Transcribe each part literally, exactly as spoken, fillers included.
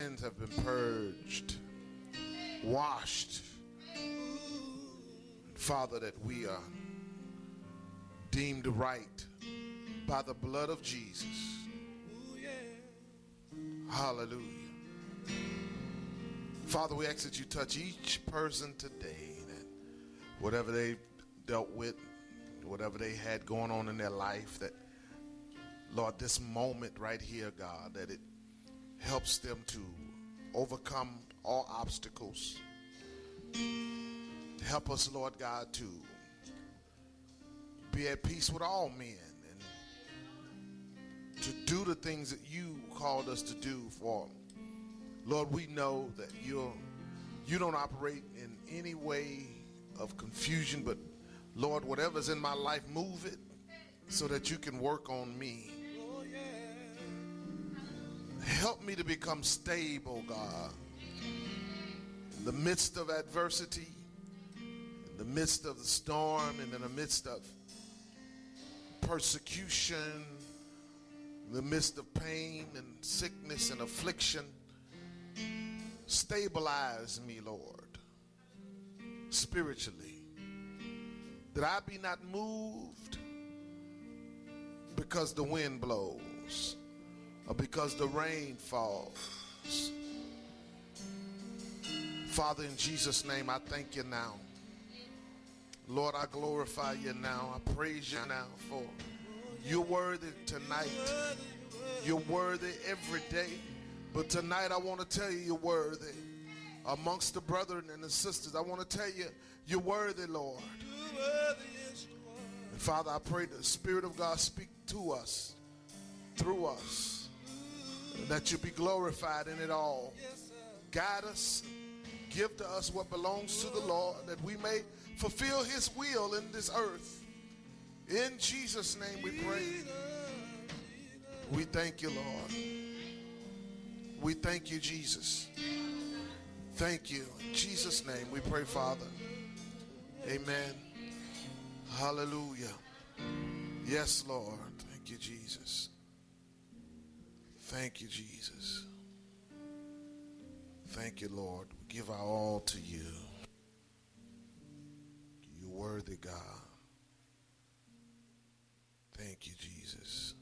Sins have been purged, washed. Father, that we are deemed right by the blood of Jesus. Hallelujah. Father, we ask that you touch each person today, that whatever they dealt with, whatever they had going on in their life, that, Lord, this moment right here, God, that it helps them to overcome all obstacles. Help us, Lord God, to be at peace with all men and to do the things that you called us to do. For, Lord, we know that you're, you don't operate in any way of confusion, but Lord, whatever's in my life, move it so that you can work on me. Help me to become stable, God, in the midst of adversity, in the midst of the storm, and in the midst of persecution, in the midst of pain and sickness and affliction. Stabilize me, Lord, spiritually, that I be not moved because the wind blows or because the rain falls. Father, in Jesus' name, I thank you now. Lord, I glorify you now. I praise you now, for you're worthy tonight. You're worthy every day. But tonight I want to tell you you're worthy. Amongst the brethren and the sisters, I want to tell you you're worthy, Lord. And Father, I pray the Spirit of God speak to us, through us, that you be glorified in it all. Guide us, give to us what belongs to the Lord, that we may fulfill his will in this earth. In Jesus' name we pray. We thank you, Lord. We thank you, Jesus. Thank you. In Jesus' name we pray, Father. Amen. Hallelujah. Yes, Lord. Thank you, Jesus. Thank you, Jesus. Thank you, Lord. We give our all to you. You're worthy, God. Thank you, Jesus.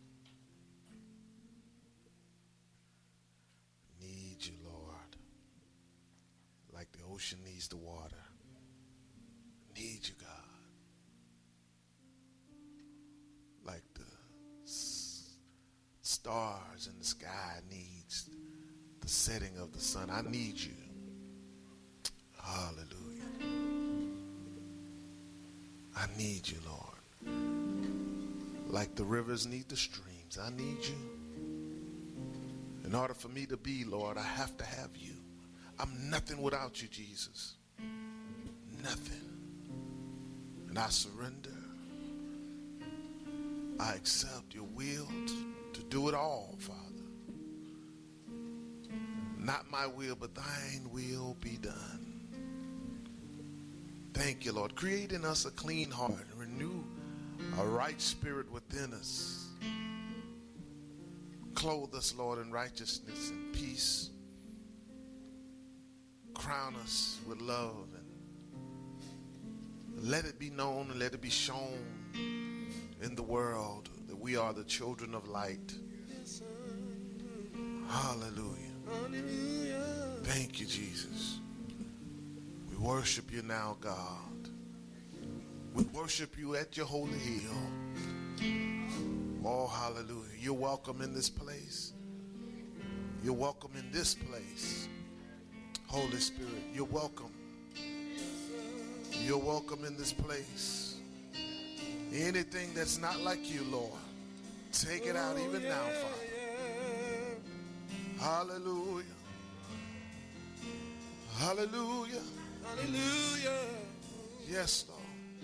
Need you, Lord, like the ocean needs the water. Need you, God, like the s- stars in the sky needs the setting of the sun. I need you. Hallelujah. I need you, Lord, like the rivers need the streams. I need you. In order for me to be, Lord, I have to have you. I'm nothing without you, Jesus. Nothing. And I surrender. I accept your will to, to do it all, Father. Not my will, but thine will be done. Thank you, Lord. Create in us a clean heart and renew a right spirit within us. Clothe us, Lord, in righteousness and peace. Crown us with love, and let it be known and let it be shown in the world that we are the children of light. Hallelujah. Hallelujah. Thank you, Jesus. We worship you now, God. We worship you at your holy hill. Oh, hallelujah. You're welcome in this place. You're welcome in this place. Holy Spirit, you're welcome. You're welcome in this place. Anything that's not like you, Lord, take it out even now, Father. Hallelujah. Hallelujah. Hallelujah. Yes, Lord.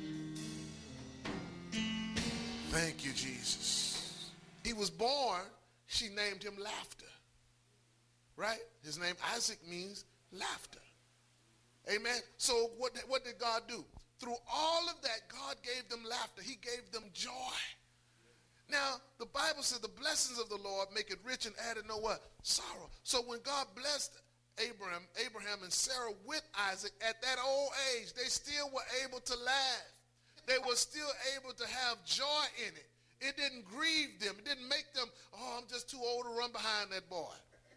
Thank you, Jesus. He was born, she named him Laughter. Right? His name Isaac means laughter. Amen. So what, what did God do? Through all of that, God gave them laughter. He gave them joy. Now, the Bible says the blessings of the Lord make it rich and added no what? Sorrow. So when God blessed Abraham, Abraham and Sarah with Isaac at that old age, they still were able to laugh. They were still able to have joy in it. It didn't grieve them. It didn't make them, oh, I'm just too old to run behind that boy.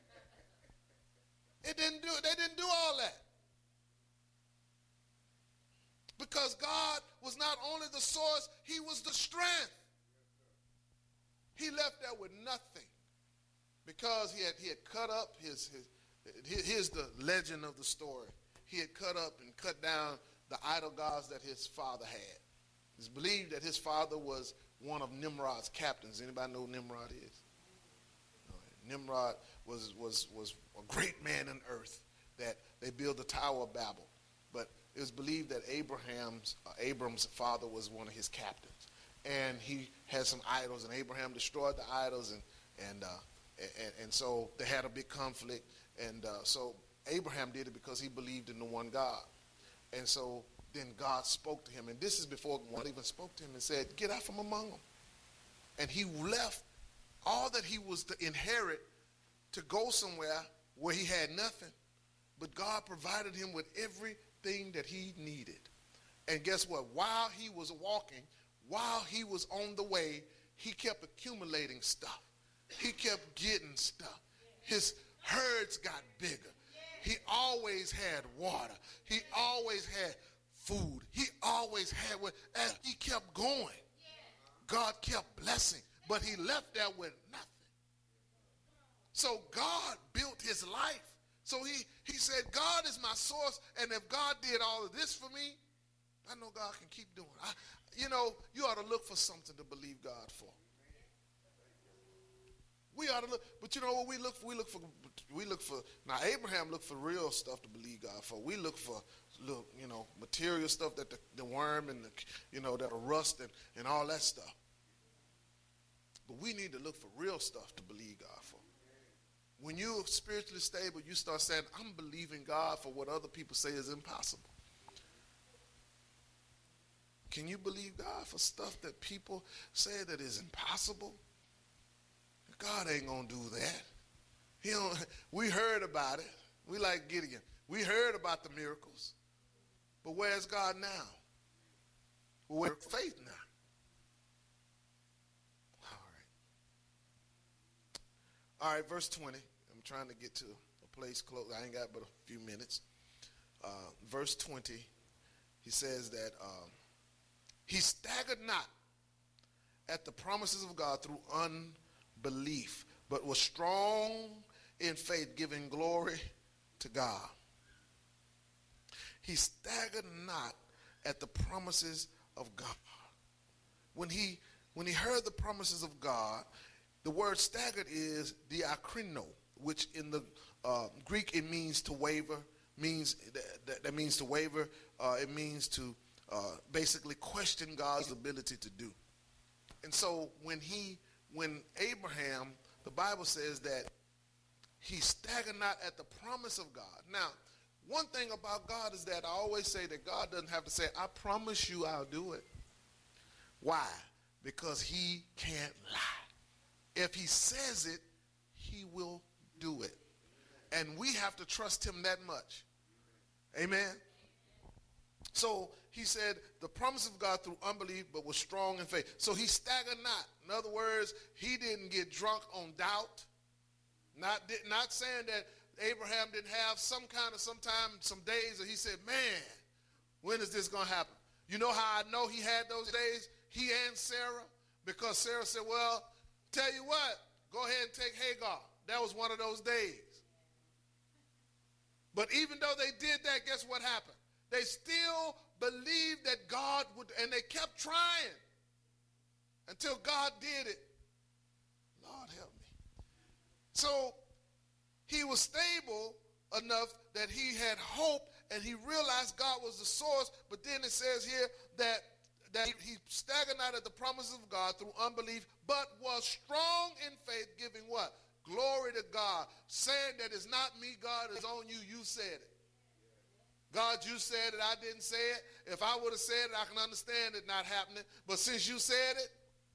It didn't do it. They didn't do all that. Because God was not only the source, he was the strength. He left there with nothing because he had, he had cut up his, his, here's the legend of the story. He had cut up and cut down the idol gods that his father had. It's believed that his father was one of Nimrod's captains. Anybody know who Nimrod is? Nimrod was, was, was a great man on earth that they built the Tower of Babel. But it was believed that Abraham's, uh, Abram's father was one of his captains. And he had some idols, and Abraham destroyed the idols, and and uh, and, and so they had a big conflict. And uh, so Abraham did it because he believed in the one God. And so then God spoke to him, and this is before God even spoke to him and said, "Get out from among them." And he left all that he was to inherit to go somewhere where he had nothing, but God provided him with everything that he needed. And guess what? While he was walking, while he was on the way, he kept accumulating stuff. He kept getting stuff. His herds got bigger. He always had water. He always had food. He always had what, and he kept going. God kept blessing, but he left there with nothing. So God built his life. So he, he said, God is my source, and if God did all of this for me, I know God can keep doing it. I, you know, you ought to look for something to believe God for. We ought to look, but you know what we look for? We look for, we look for, now Abraham looked for real stuff to believe God for. We look for, look, you know, material stuff that the, the worm and the, you know, that'll rust and, and all that stuff. But we need to look for real stuff to believe God for. When you're spiritually stable, you start saying, I'm believing God for what other people say is impossible. Can you believe God for stuff that people say that is impossible? God ain't going to do that. He don't, we heard about it. We like Gideon. We heard about the miracles. But where's God now? Well, where's faith now? All right, verse twenty. I'm trying to get to a place close. I ain't got but a few minutes. Uh, verse twenty, he says that um, he staggered not at the promises of God through unbelief, but was strong in faith, giving glory to God. He staggered not at the promises of God. When he, when he heard the promises of God, the word staggered is diakrino, which in the uh, Greek it means to waver, means that, that means to waver. Uh, it means to uh, basically question God's ability to do. And so when he, when Abraham, the Bible says that he staggered not at the promise of God. Now, one thing about God is that I always say that God doesn't have to say, I promise you I'll do it. Why? Because he can't lie. If he says it, he will do it. And we have to trust him that much. Amen? So he said the promise of God through unbelief, but was strong in faith. So he staggered not. In other words, he didn't get drunk on doubt. Not, not saying that Abraham didn't have some kind of, sometime, some days that he said, man, when is this going to happen? You know how I know he had those days? He and Sarah. Because Sarah said, well, tell you what, go ahead and take Hagar. That was one of those days. But even though they did that, guess what happened? They still believed that God would, and they kept trying until God did it. Lord help me. So he was stable enough that he had hope and he realized God was the source. But then it says here that that he staggered not at the promises of God through unbelief, but was strong in faith, giving what? Glory to God, saying that it's not me, God, it's on you, you said it. God, you said it, I didn't say it. If I would have said it, I can understand it not happening. But since you said it,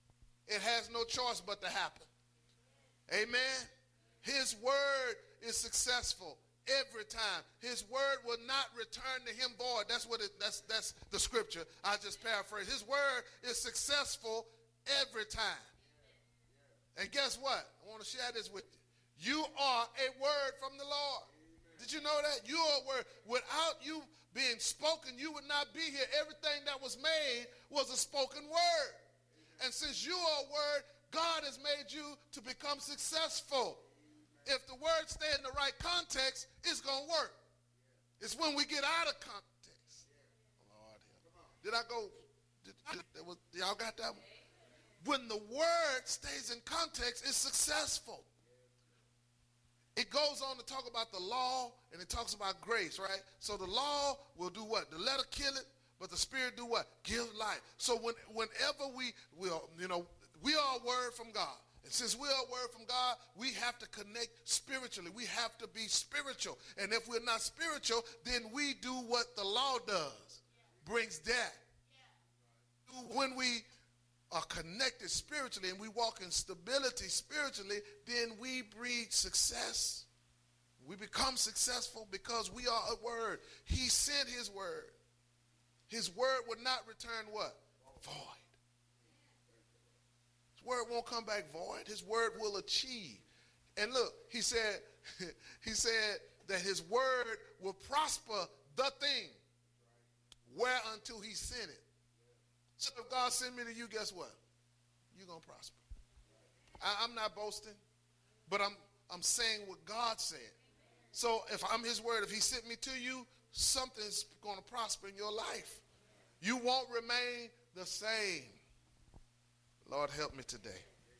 It has no choice but to happen. Amen. His word is successful every time. His word will not return to him void. That's what it, that's that's the scripture. I just paraphrase. His word is successful every time. And guess what? I want to share this with you. You are a word from the Lord. Did you know that? You are a word. Without you being spoken, you would not be here. Everything that was made was a spoken word. And since you are a word, God has made you to become successful. If the word stay in the right context, it's going to work. It's when we get out of context. Lord, did I go? Did, did, was, y'all got that one? When the word stays in context, it's successful. It goes on to talk about the law, and it talks about grace, right? So the law will do what? The letter kill it, but the spirit do what? Give life. So when, whenever we will, you know, we are a word from God. And since we are a word from God, we have to connect spiritually. We have to be spiritual. And if we're not spiritual, then we do what the law does, brings death. When we are connected spiritually and we walk in stability spiritually, then we breed success. We become successful because we are a word. He sent his word. His word would not return what? Void. His word won't come back void. His word will achieve. And look, he said, he said that his word will prosper the thing whereunto he sent it. So if God send me to you, guess what? You're going to prosper. I, I'm not boasting, but I'm, I'm saying what God said. So if I'm his word, if he sent me to you, something's going to prosper in your life. You won't remain the same. Lord, help me today.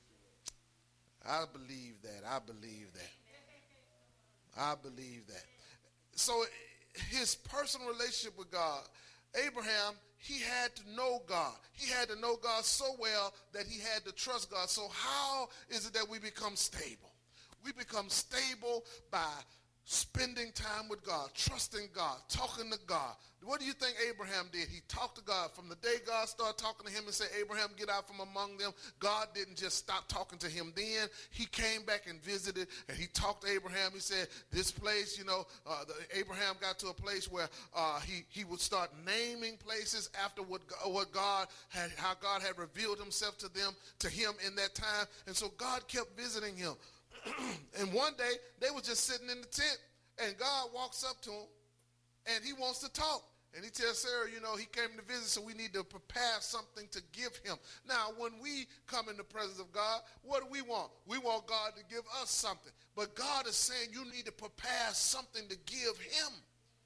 I believe that. I believe that. I believe that. So his personal relationship with God, Abraham, he had to know God. He had to know God so well that he had to trust God. So how is it that we become stable? We become stable by spending time with God, trusting God, talking to God. What do you think Abraham did? He talked to God. From the day God started talking to him and said, Abraham, get out from among them, God didn't just stop talking to him then. He came back and visited, and he talked to Abraham. He said, this place, you know, uh, the, Abraham got to a place where uh, he, he would start naming places after what, what God had, how God had revealed himself to them, to him in that time. And so God kept visiting him. And one day, they were just sitting in the tent, and God walks up to him, and he wants to talk. And he tells Sarah, you know, he came to visit, so we need to prepare something to give him. Now, when we come in the presence of God, what do we want? We want God to give us something. But God is saying you need to prepare something to give him.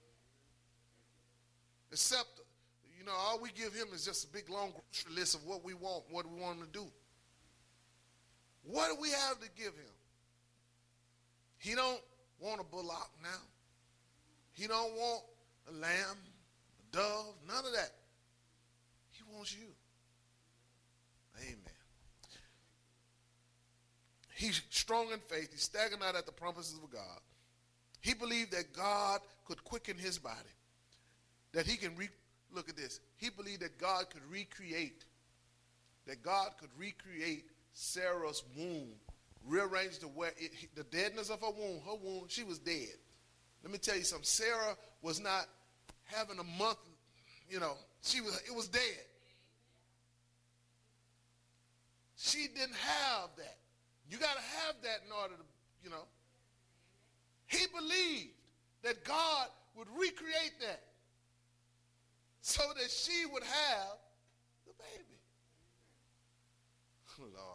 Except, you know, all we give him is just a big, long grocery list of what we want, what we want him to do. What do we have to give him? He don't want a bullock now. He don't want a lamb, a dove, none of that. He wants you. Amen. He's strong in faith. He's staggering out at the promises of God. He believed that God could quicken his body. That he can, re- look at this. He believed that God could recreate, that God could recreate Sarah's womb. Rearranged the, way it, the deadness of her womb. Her womb, she was dead. Let me tell you something. Sarah was not having a month, you know, she was, it was dead. She didn't have that. You got to have that in order to, you know. He believed that God would recreate that so that she would have the baby. Lord.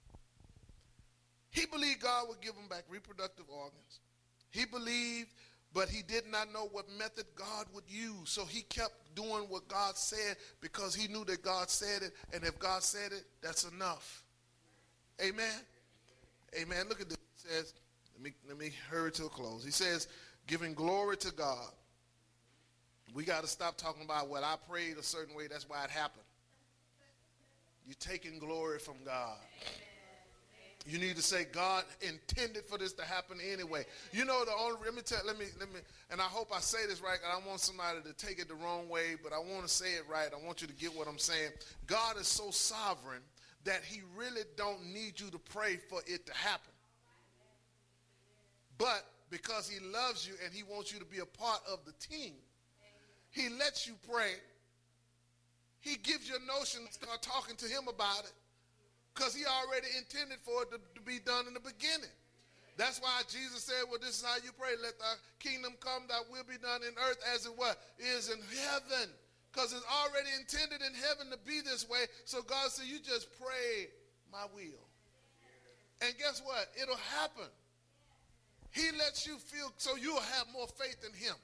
He believed God would give him back reproductive organs. He believed, but he did not know what method God would use. So he kept doing what God said because he knew that God said it. And if God said it, that's enough. Amen? Amen. Look at this. It says, let me, let me hurry to a close. He says, giving glory to God. We got to stop talking about, well, I prayed a certain way, that's why it happened. You're taking glory from God. You need to say, God intended for this to happen anyway. You know, the only, let me tell, let me, let me, and I hope I say this right. I don't want somebody to take it the wrong way, but I want to say it right. I want you to get what I'm saying. God is so sovereign that he really don't need you to pray for it to happen. But because he loves you and he wants you to be a part of the team, he lets you pray. He gives you a notion, start talking to him about it, because he already intended for it to, to be done in the beginning. That's why Jesus said, well, this is how you pray. Let thy kingdom come, thy will be done in earth as it what? Is in heaven. Because it's already intended in heaven to be this way. So God said, you just pray my will. And guess what? It'll happen. He lets you feel so you'll have more faith in him.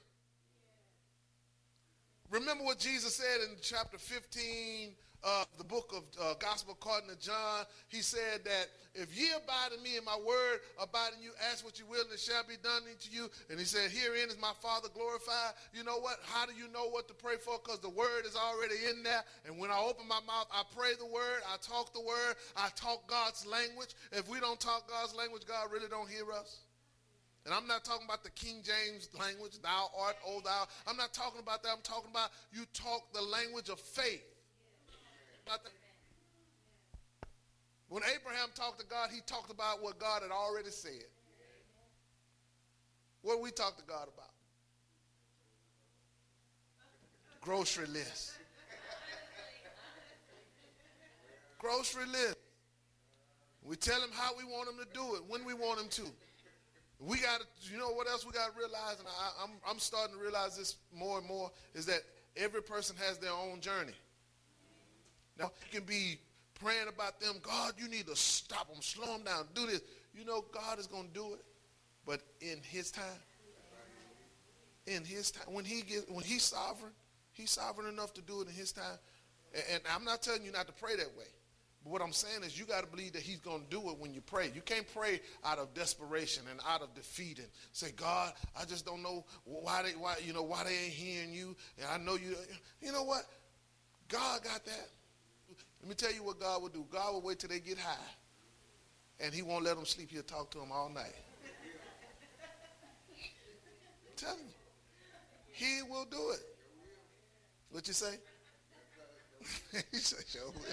Remember what Jesus said in chapter fifteen of uh, the book of uh, Gospel according to John. He said that if ye abide in me and my word abide in you, ask what you will and it shall be done unto you. And he said, herein is my Father glorified. You know what? How do you know what to pray for? Because the word is already in there. And when I open my mouth, I pray the word. I talk the word. I talk God's language. If we don't talk God's language, God really don't hear us. And I'm not talking about the King James language, thou art, oh thou. I'm not talking about that. I'm talking about you talk the language of faith. When Abraham talked to God, he talked about what God had already said. What did we talk to God about? Grocery list. Grocery list. We tell him how we want him to do it, when we want him to. We got to, you know what else we got to realize, and I, I'm, I'm starting to realize this more and more, is that every person has their own journey. Now, you can be praying about them, God, you need to stop them, slow them down, do this. You know, God is going to do it, but in his time. In his time. When he gets, when he's sovereign, he's sovereign enough to do it in his time. And, and I'm not telling you not to pray that way. But what I'm saying is you got to believe that he's going to do it when you pray. You can't pray out of desperation and out of defeat and say, God, I just don't know why they, why, you know, why they ain't hearing you. And I know you. You know what? God got that. Let me tell you what God will do. God will wait till they get high. And he won't let them sleep. He'll talk to them all night. I'm telling you. He will do it. What you say? He said, sure will.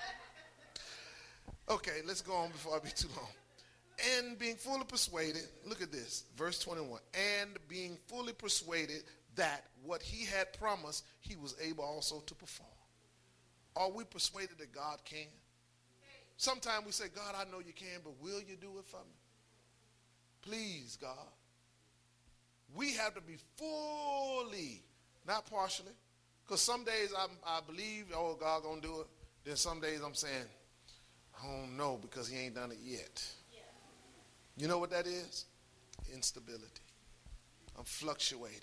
Okay, let's go on before I be too long. And being fully persuaded, look at this, verse twenty-one. And being fully persuaded that what he had promised, he was able also to perform. Are we persuaded that God can? Sometimes we say, God, I know you can, but will you do it for me? Please, God. We have to be fully, not partially, because some days I'm, I believe, oh, God gonna do it. Then some days I'm saying, I don't know because he ain't done it yet. Yeah. You know what that is? Instability. I'm fluctuating.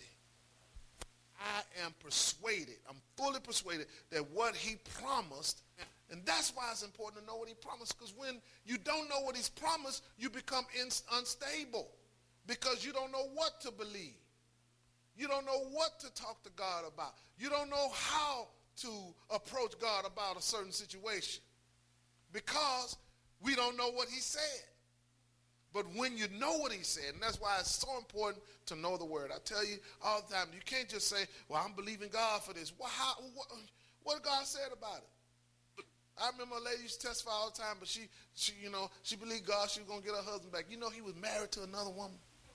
I am persuaded, I'm fully persuaded that what he promised, and that's why it's important to know what he promised, because when you don't know what he's promised, you become in, unstable because you don't know what to believe. You don't know what to talk to God about. You don't know how to approach God about a certain situation because we don't know what he said. But when you know what he said, and that's why it's so important to know the word. I tell you all the time, you can't just say, well, I'm believing God for this. Well, how, what, what did God said about it? I remember a lady used to testify all the time, but she, she, you know, she believed God she was going to get her husband back. You know, he was married to another woman.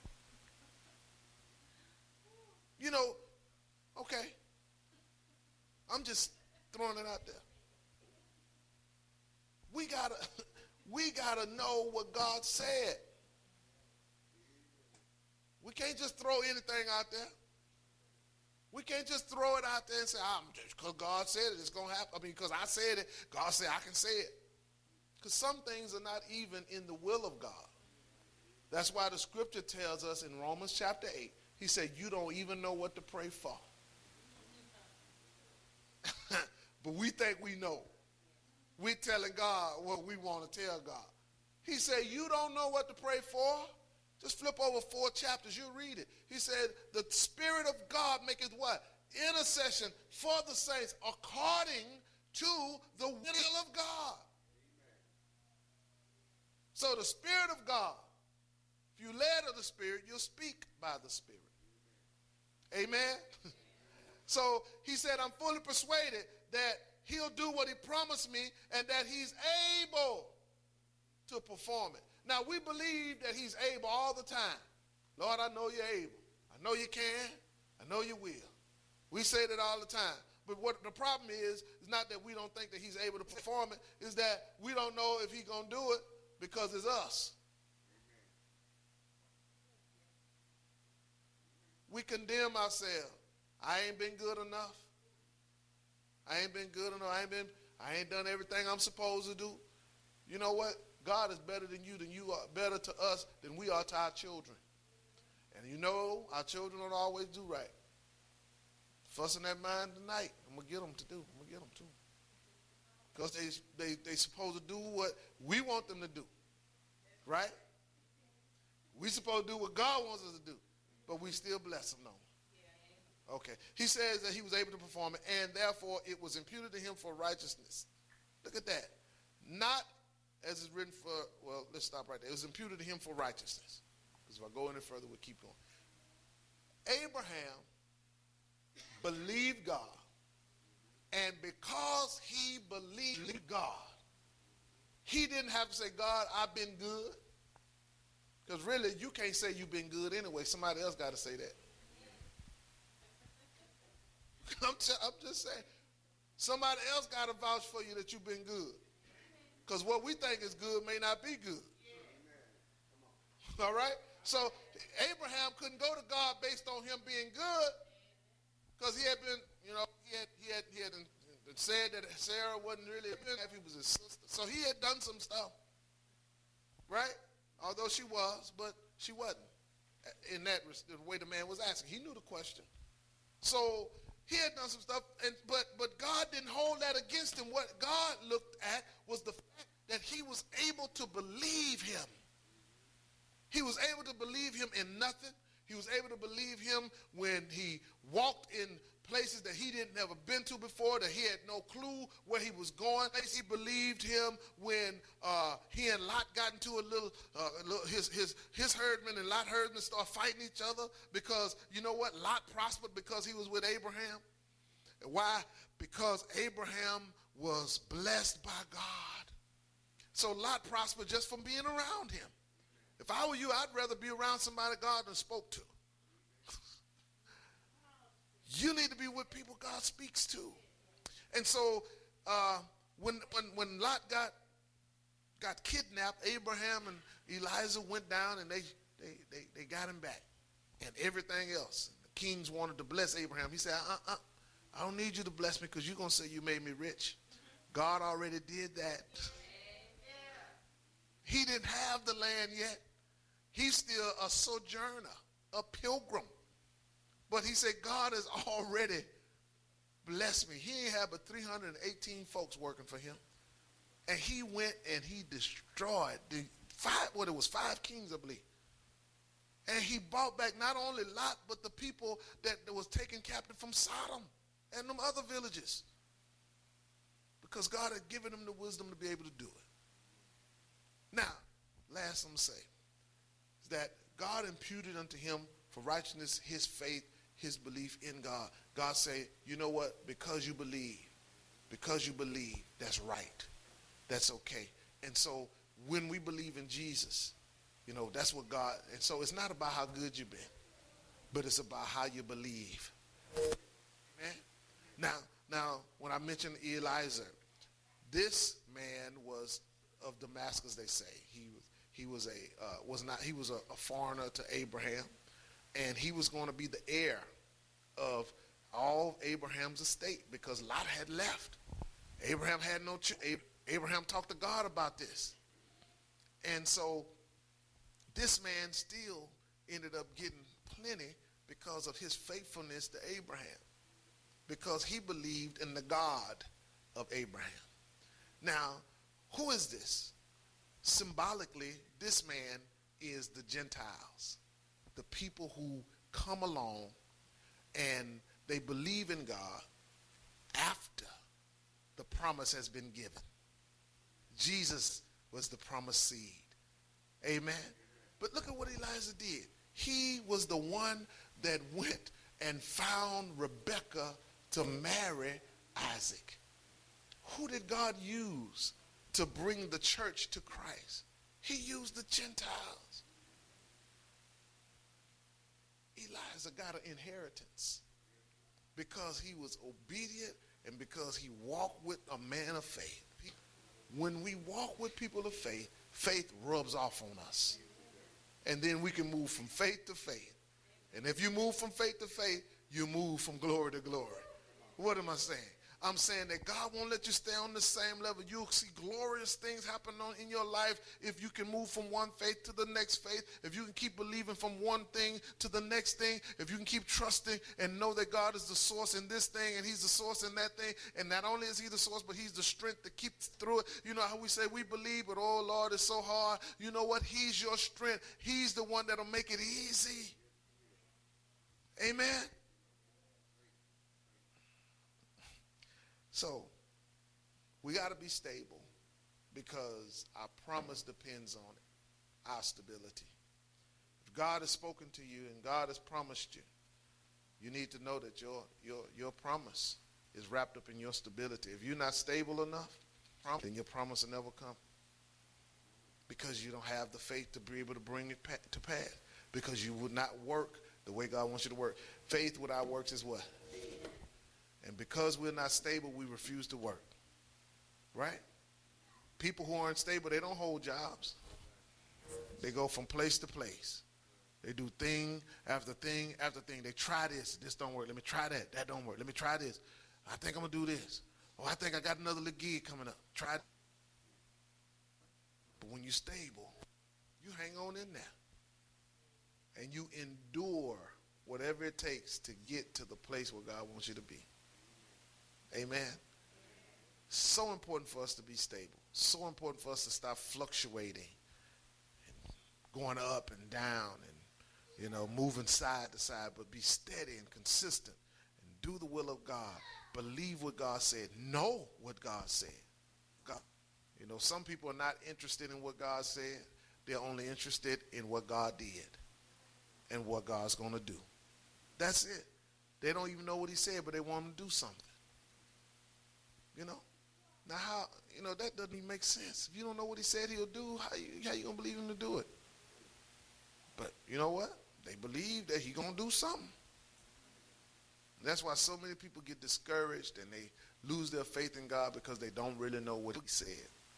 You know, okay. I'm just throwing it out there. We gotta, we gotta know what God said. We can't just throw anything out there. We can't just throw it out there and say, I'm just because God said it, it's gonna happen. I mean, because I said it, God said I can say it. Because some things are not even in the will of God. That's why the scripture tells us in Romans chapter eight, he said, you don't even know what to pray for. But we think we know. We're telling God what we want to tell God. He said, you don't know what to pray for? Just flip over four chapters, you'll read it. He said, the Spirit of God maketh what? Intercession for the saints according to the will of God. So the Spirit of God, if you're led of the Spirit, you'll speak by the Spirit. Amen? So he said, I'm fully persuaded that he'll do what he promised me and that he's able to perform it. Now, we believe that he's able all the time. Lord, I know you're able. I know you can. I know you will. We say that all the time. But what the problem is, is not that we don't think that he's able to perform it, is that we don't know if he's going to do it because it's us. We condemn ourselves. I ain't been good enough. I ain't been good enough. I ain't been, I ain't done everything I'm supposed to do. You know what? God is better than you, than you are better to us than we are to our children. And you know, our children don't always do right. Fussing that mind tonight. I'm going to get them to do. I'm going to get them to. Because they, they, they supposed to do what we want them to do. Right? We supposed to do what God wants us to do. But we still bless them, no. Okay. He says that he was able to perform it, and therefore it was imputed to him for righteousness. Look at that. Not as is written for, well, let's stop right there. It was imputed to him for righteousness. Because if I go any further, we'll keep going. Abraham believed God, and because he believed God, he didn't have to say, God, I've been good. Because really, you can't say you've been good anyway. Somebody else got to say that. I'm, t- I'm just saying. Somebody else got to vouch for you that you've been good. Because what we think is good may not be good. All right? So Abraham couldn't go to God based on him being good because he had been, you know, he had, he had, he had said that Sarah wasn't really a good if he was his sister. So he had done some stuff. Right? Although she was, but she wasn't. In that the way the man was asking. He knew the question. So he had done some stuff, and but but God didn't hold that against him. What God looked at was the fact that he was able to believe him. He was able to believe him in nothing. He was able to believe him when he walked in places that he didn't ever been to before, that he had no clue where he was going. He believed him when uh, he and Lot got into a little, uh, a little his, his, his herdmen and Lot herdmen started fighting each other because, you know what, Lot prospered because he was with Abraham. Why? Because Abraham was blessed by God. So Lot prospered just from being around him. If I were you, I'd rather be around somebody God done spoke to. You need to be with people God speaks to. And so uh, when, when, when Lot got, got kidnapped, Abraham and Elijah went down and they, they, they, they got him back and everything else. The kings wanted to bless Abraham. He said, uh-uh, I don't need you to bless me because you're going to say you made me rich. God already did that. He didn't have the land yet. He's still a sojourner, a pilgrim. But he said, God has already blessed me. He ain't had but three hundred eighteen folks working for him. And he went and he destroyed the five, what it was, five kings, I believe. And he brought back not only Lot, but the people that was taken captive from Sodom and them other villages. Because God had given him the wisdom to be able to do it. Now, last I'm going to say is that God imputed unto him for righteousness his faith, his belief in God. God say, you know what? Because you believe, because you believe, that's right. That's okay. And so when we believe in Jesus, you know, that's what God, and so it's not about how good you've been, but it's about how you believe. Amen? Now, now, when I mentioned Eliezer, this man was of Damascus, they say. He was he was a uh, was not he was a, a foreigner to Abraham, and he was going to be the heir of all Abraham's estate because Lot had left. Abraham had no ch- Abraham talked to God about this, and so this man still ended up getting plenty because of his faithfulness to Abraham, because he believed in the God of Abraham. Now, who is this? Symbolically, this man is the Gentiles, the people who come along and they believe in God after the promise has been given. Jesus was the promised seed. Amen. But look at what Elijah did. He was the one that went and found Rebekah to marry Isaac. Who did God use to bring the church to Christ? He used the Gentiles. Elijah got an inheritance because he was obedient and because he walked with a man of faith. When we walk with people of faith, faith rubs off on us. And then we can move from faith to faith. And if you move from faith to faith, you move from glory to glory. What am I saying? I'm saying that God won't let you stay on the same level. You'll see glorious things happen on, in your life if you can move from one faith to the next faith, if you can keep believing from one thing to the next thing, if you can keep trusting and know that God is the source in this thing and he's the source in that thing, and not only is he the source, but he's the strength to keep through it. You know how we say we believe, but oh Lord, it's so hard. You know what? He's your strength. He's the one that'll make it easy. Amen. So, we got to be stable because our promise depends on it, our stability. If God has spoken to you and God has promised you, you need to know that your, your, your promise is wrapped up in your stability. If you're not stable enough, then your promise will never come because you don't have the faith to be able to bring it to pass, because you would not work the way God wants you to work. Faith without works is what? And because we're not stable, we refuse to work. Right? People who aren't stable, they don't hold jobs. They go from place to place. They do thing after thing after thing. They try this. This don't work. Let me try that. That don't work. Let me try this. I think I'm going to do this. Oh, I think I got another little gig coming up. Try it. But when you're stable, you hang on in there. And you endure whatever it takes to get to the place where God wants you to be. Amen. So important for us to be stable. So important for us to stop fluctuating and going up and down and, you know, moving side to side, but be steady and consistent and do the will of God. Believe what God said. Know what God said. God. You know, some people are not interested in what God said. They're only interested in what God did and what God's going to do. That's it. They don't even know what he said, but they want him to do something. You know? Now how, you know, that doesn't even make sense. If you don't know what he said he'll do, how you, how you going to believe him to do it? But you know what? They believe that he's going to do something. That's why so many people get discouraged and they lose their faith in God because they don't really know what he said.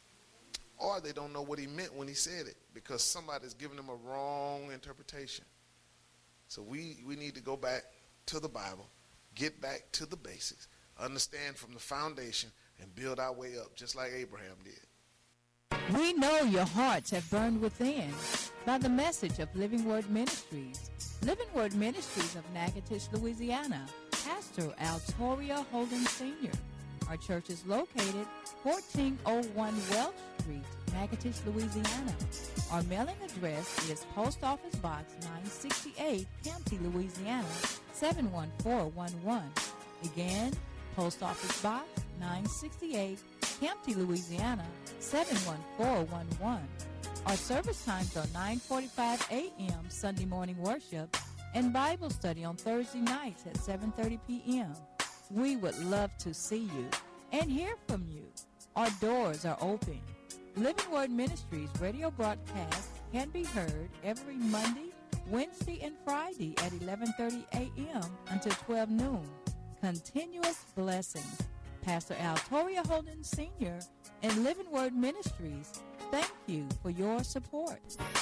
Or they don't know what he meant when he said it because somebody's giving them a wrong interpretation. So we, we need to go back to the Bible, get back to the basics, understand from the foundation, and build our way up just like Abraham did. We know your hearts have burned within by the message of Living Word Ministries. Living Word Ministries of Natchitoches, Louisiana. Pastor Altoria Holden Senior Our church is located fourteen oh one Welch Street, Natchitoches, Louisiana. Our mailing address is Post Office Box nine sixty-eight, Campty, Louisiana, seven one four one one. Again, Post Office Box nine sixty-eight, Campty, Louisiana, seven one four one one. Our service times are nine forty-five a.m. Sunday morning worship and Bible study on Thursday nights at seven thirty p.m. We would love to see you and hear from you. Our doors are open. Living Word Ministries radio broadcast can be heard every Monday, Wednesday, and Friday at eleven thirty a.m. until twelve noon. Continuous blessings. Pastor Altoria Holden Senior and Living Word Ministries, thank you for your support.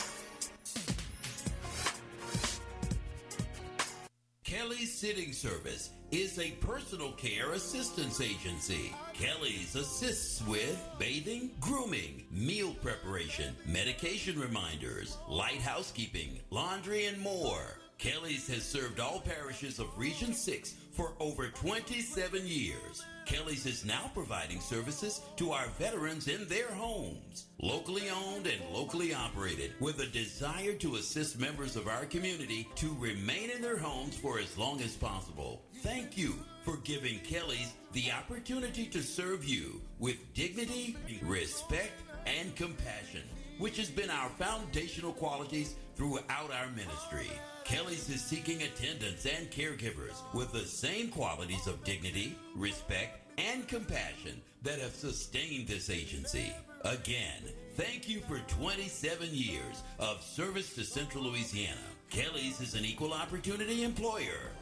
Kelly's Sitting Service is a personal care assistance agency. Kelly's assists with bathing, grooming, meal preparation, medication reminders, light housekeeping, laundry, and more. Kelly's has served all parishes of Region six for over twenty-seven years. Kelly's is now providing services to our veterans in their homes. Locally owned and locally operated, with a desire to assist members of our community to remain in their homes for as long as possible. Thank you for giving Kelly's the opportunity to serve you with dignity, respect, and compassion, which has been our foundational qualities throughout our ministry. Kelly's is seeking attendants and caregivers with the same qualities of dignity, respect, and compassion that have sustained this agency. Again, thank you for twenty-seven years of service to Central Louisiana. Kelly's is an equal opportunity employer.